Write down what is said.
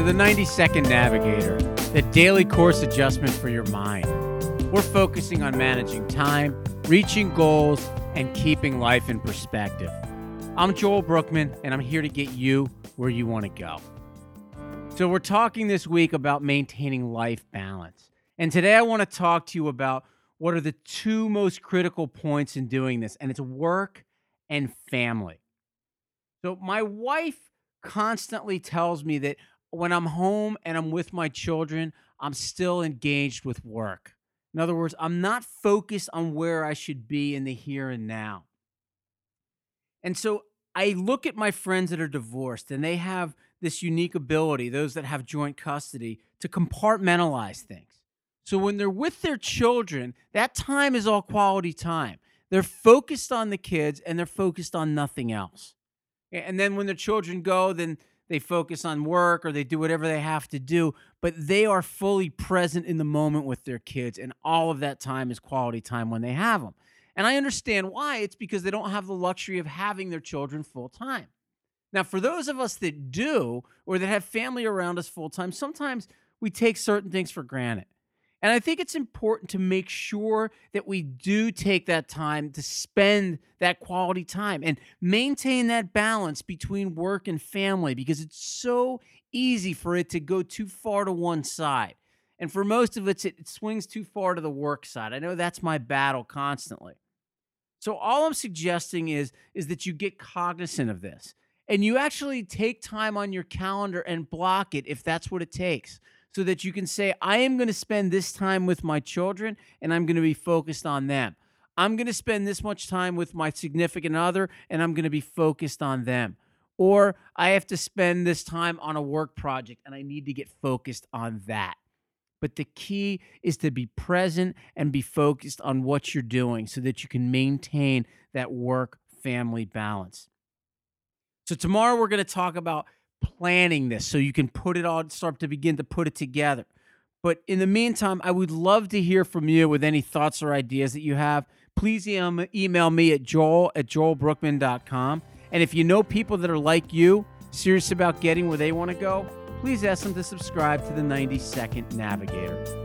the 90-Second Navigator, the daily course adjustment for your mind. We're focusing on managing time, reaching goals, and keeping life in perspective. I'm Joel Brookman, and I'm here to get you where you want to go. So we're talking this week about maintaining life balance. And today I want to talk to you about what are the two most critical points in doing this, and it's work and family. So my wife constantly tells me that when I'm home and I'm with my children, I'm still engaged with work. In other words, I'm not focused on where I should be in the here and now. And so I look at my friends that are divorced, and they have this unique ability, those that have joint custody, to compartmentalize things. So when they're with their children, that time is all quality time. They're focused on the kids and they're focused on nothing else. And then when the children go, then they focus on work or they do whatever they have to do, but they are fully present in the moment with their kids, and all of that time is quality time when they have them. And I understand why. It's because they don't have the luxury of having their children full time. Now, for those of us that do, or that have family around us full time, sometimes we take certain things for granted. And I think it's important to make sure that we do take that time to spend that quality time and maintain that balance between work and family, because it's so easy for it to go too far to one side. And for most of us, it swings too far to the work side. I know that's my battle constantly. So all I'm suggesting is that you get cognizant of this and you actually take time on your calendar and block it if that's what it takes, so that you can say, I am going to spend this time with my children and I'm going to be focused on them. I'm going to spend this much time with my significant other and I'm going to be focused on them. Or I have to spend this time on a work project and I need to get focused on that. But the key is to be present and be focused on what you're doing so that you can maintain that work-family balance. So tomorrow we're going to talk about planning this so you can put it all, start to begin to put it together. But in the meantime, I would love to hear from you with any thoughts or ideas that you have. Please email me at joel@joelbrookman.com. And if you know people that are like you, serious about getting where they want to go, please ask them to subscribe to the 90-Second Navigator.